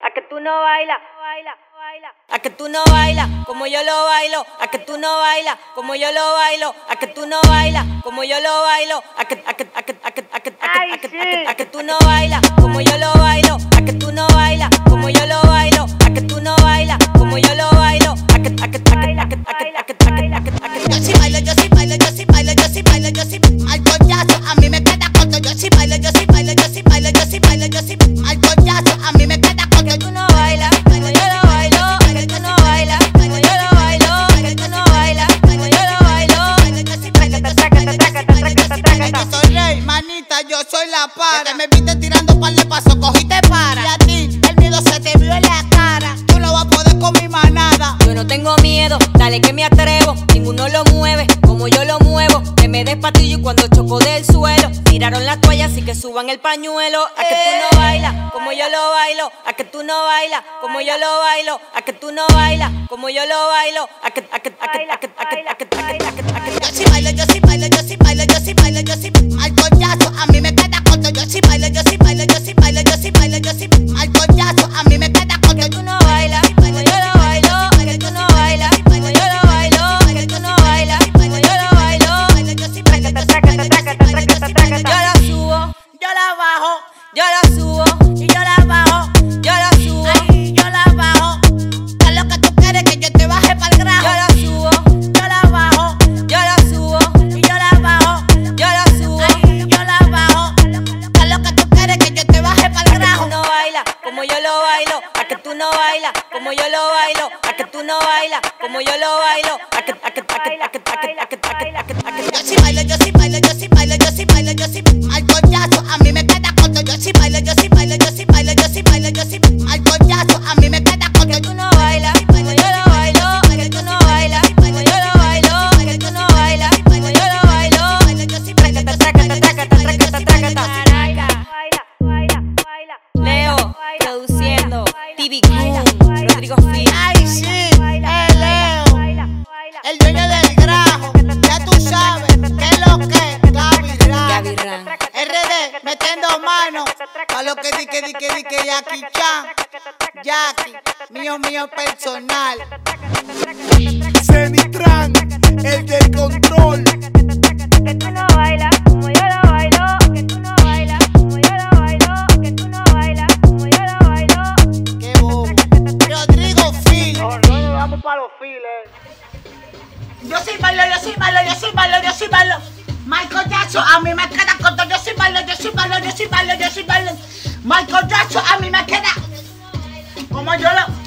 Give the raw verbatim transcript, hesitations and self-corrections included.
a que tú no bailas, a que tú no bailas como yo lo bailo, a que tú no bailas como yo lo bailo, a que tú no bailas como yo lo bailo, a que a que a que a que a que a que a que tú no bailas como yo lo bailo, a que tú no bailas como yo lo bailo, a que tú no bailas como yo lo bailo, a que a que a que a que a que a que a que a que yo sí bailo, yo sí bailo, yo sí bailo, yo sí bailo, yo sí al coñazo, a mí me queda corto, yo sí bailo, yo sí bailo, yo sí bailo, yo sí bailo, yo sí al coñazo, a mí me queda corto, tú no bailas como yo lo bailo, a que tú no bailas como yo lo bailo, a que tú no bailas como yo lo bailo, yo sí bailo, yo sí bailo, yo sí bailo, yo sí bailo, yo soy rey, manita, yo soy la para, me viste tirando par de pasos, cogiste para, y a ti el miedo se te vio en la cara, tú no vas a poder con mi manada. Yo no tengo miedo, dale que me atrevo, ninguno lo mueve como yo lo muevo, que me despatillo y cuando choco del suelo, tiraron la toalla así que suban el pañuelo, a que tú no bailas como yo lo bailo, a que tú no bailas como yo lo bailo, a que tú no bailas como yo lo bailo, a que a que a que a que a que a que a que a que a que yo sí bailo, yo sí bailo, yo sí bailo, yo sí bailo, yo sí al coñazo, a mí me queda corto, yo sí bailo, yo sí bailo, yo sí bailo, yo sí bailo, yo sí al coñazo, a mí me queda corto, tú no bailas como yo lo bailo, a que tú no bailas como yo lo bailo, a que tú no bailas como yo lo bailo, yo la subo, yo la bajo, yo la subo y yo la bajo, yo la subo, ay, yo la bajo, ¿qué es lo que tú quieres que yo te baje para el grajo? yo la subo, Yo la bajo, yo la subo, y yo la bajo, yo la subo, ay, yo la bajo, ¿qué es lo que tú quieres que yo te baje para el a que grajo? tú no bailas como yo lo bailo, a que tú no bailas como yo lo bailo, a que tú no bailas como yo lo bailo, a que a que a que a que a que a que a que a que a que Yo sí bailo, yo sí bailo, yo sí bailo, yo sí bailo, yo sí al coñazo, a mí me queda corto, yo sí bailo, yo sí bailo, yo sí bailo, yo sí bailo, yo sí al coñazo, a mí me queda corto, tú no bailas como yo lo bailo, a que tú no bailas como yo lo bailo, a que tú no bailas como yo lo bailo, yo sí bailo, yo sí bailo, yo sí bailo, yo sí bailo, yo sí Leo produciendo, T V Crew, Rodrigo Fi. Ay, sí, el Leo, el dueño del grajo, ya tú sabes, qué es lo que, Gaby Gaby Ran, Ran. R D, metiendo mano, a lo que di que di que di que Jackie Chan, Jackie, mío, mío personal. Zenitran, el del control. Que tú no bailas como yo lo bailo, que tú no bailas como yo lo bailo, que tú no bailas como yo lo bailo. Qué bobo. Rodrigo Fi. Nosotros vamos para los files. Yo sí bailo, yo sí bailo, yo sí bailo, yo sí bailo. Michael Jackson, a mí me queda corto, yo sí bailo, yo sí bailo, yo sí bailo, yo sí bailo. Michael Jackson, a mí me queda como yo lo...